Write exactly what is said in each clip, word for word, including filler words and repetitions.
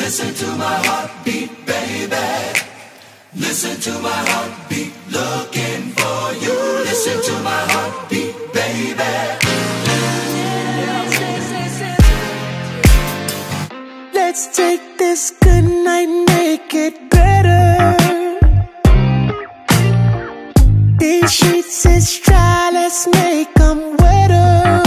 Listen to my heartbeat, baby. Listen to my heartbeat, looking for you. Listen to my heartbeat, baby. Let's take this good night, make it better. These sheets is dry, let's make them wetter.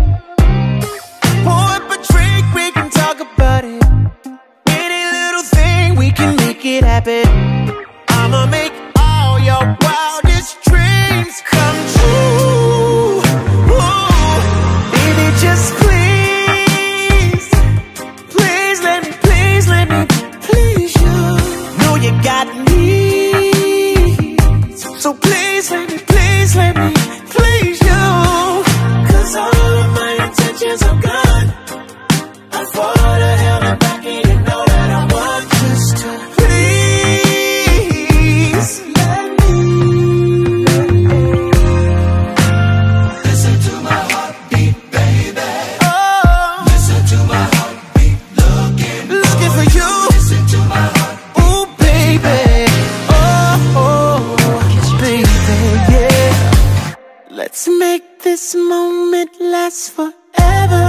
Pour up a drink, we can talk about it. Any little thing, we can make it happen. I'ma make all your wildest dreams come true. Ooh, baby, just please, please let me, please let me please you. Know you got needs, so please let me, please let me please you. Cause all of my intentions are good. I'm for the hell and back, and you know that I want just to please let me. Listen to my heartbeat, baby. Oh, Listen to my heartbeat, looking, looking for you. Listen to my heartbeat. Ooh, baby. Oh, oh, baby, yeah. Let's make this moment last forever.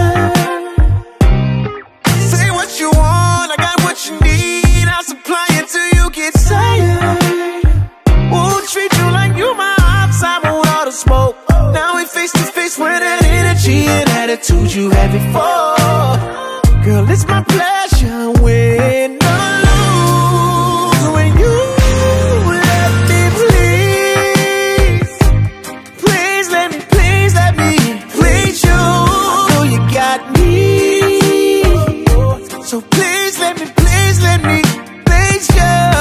Say what you want, I got what you need. I'll supply it till you get tired. We'll treat you like you my ops, I want all the smoke. Now we face to face with that energy and attitude you had before. Girl, it's my pleasure, win or lose, when you let me please. Please let me, please let me please you. I know you got me, so please let me, please let me please you.